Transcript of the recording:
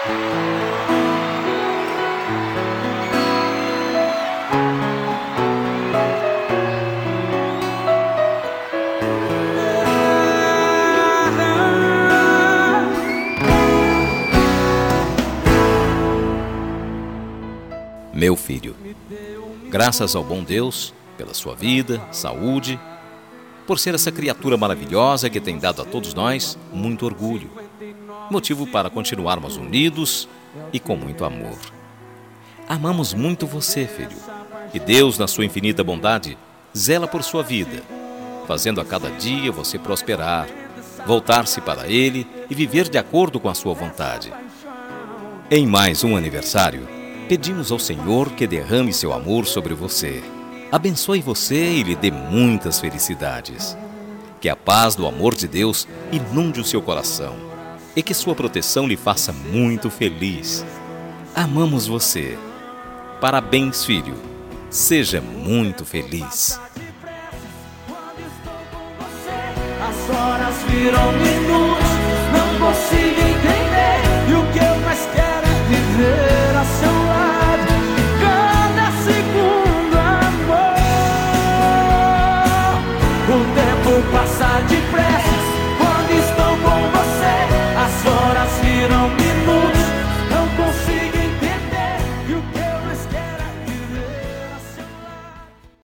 Meu filho, graças ao bom Deus pela sua vida, saúde, por ser essa criatura maravilhosa que tem dado a todos nós muito orgulho, motivo para continuarmos unidos e com muito amor. Amamos muito você, filho, e Deus, na sua infinita bondade, zela por sua vida, fazendo a cada dia você prosperar, voltar-se para Ele e viver de acordo com a sua vontade. Em mais um aniversário, pedimos ao Senhor que derrame seu amor sobre você, abençoe você e lhe dê muitas felicidades. Que a paz do amor de Deus inunde o seu coração e que sua proteção lhe faça muito feliz. Amamos você. Parabéns, filho. Seja muito feliz. As horas viram minutos, não consigo entender. E o que eu mais quero é viver a seu lado, cada segundo, amor. O tempo passa depressa.